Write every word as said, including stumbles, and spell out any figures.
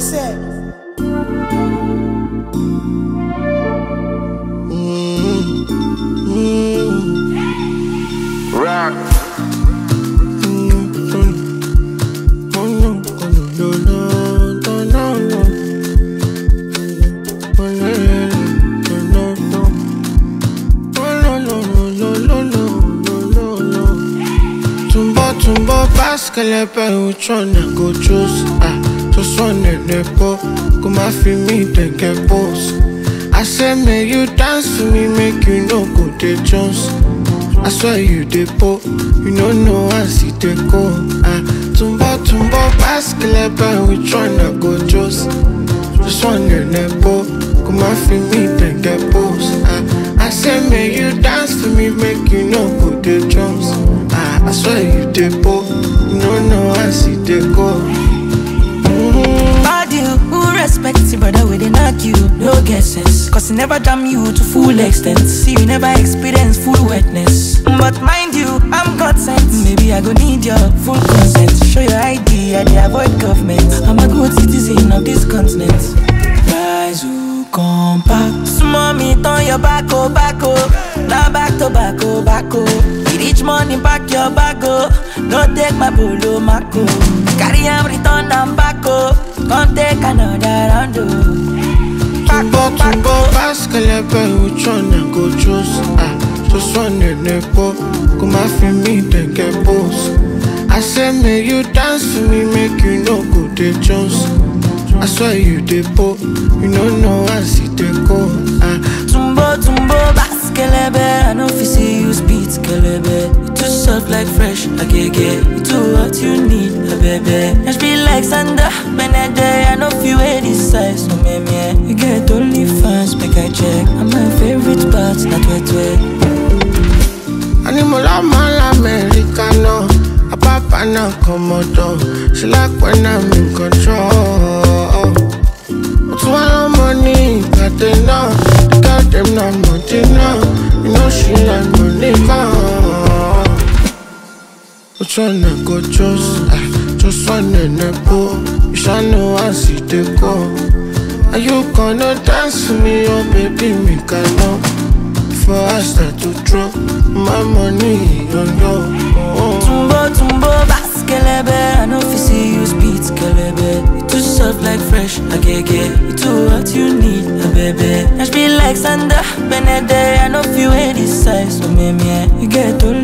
say. Rock. Tumbo basket, which one I go choose? Ah, just one in the po. Come and feel me, then get boss. I say, make you dance for me, make you no go the Jones. I swear you the po, you don't know I see the go. Ah, tumbo tumbo basket, which one I go choose? Just one in the po. Come and feel me, then get boss. Ah, I say, make you dance for me, make you no go the Jones. I swear you the po, you don't know I see the go. Mm-hmm. Bad you, who respects you, brother, we didn't knock you, no guesses. Cause he never damn you to full extent. See, you never experience full wetness. But mind you, I'm God sent. Maybe I go need your full consent. Show your I D, I dey avoid government. I'm a good citizen of this continent. Rise, who come back. Small me, turn your back, oh, back, oh. Now back to back, oh, back, oh. Each morning back your bag, oh. Don't take my polo mako. Carry him return and back, oh. Come take another round, oh. Tumbo tumbo basket, which one I go choose? Ah, just one in the po. Come and feel me, then get boss. I say make you dance for me, make you no go the Jones. I swear you the po, you don't know I see the go. Ah, tumbo tumbo basket, I know if you see you speed, kelebe. You too soft like fresh, agege. You too what you need, a baby. Just be like Sandra, Benede. I know if you wear this size, no me me. You get only fans, make I check. I'm my favorite part, not wet wet. Animal mal Americano, a papa na komodo. She like when I'm in control. But one money, got them now. Got them now, money now. You know she like money now. Which one I go choose? Ah, just one in the pool. You shall know I see the go. Are you gonna dance for me, oh baby, me can know. Before I start to drop my money on you. Oh. Tumbo tumbo basket, I know if you see you speed, kelebe. You too soft like fresh, agege. You too what you need, a baby. Just be like Sandra, Benede. I know if you wear this size, so me me. You get all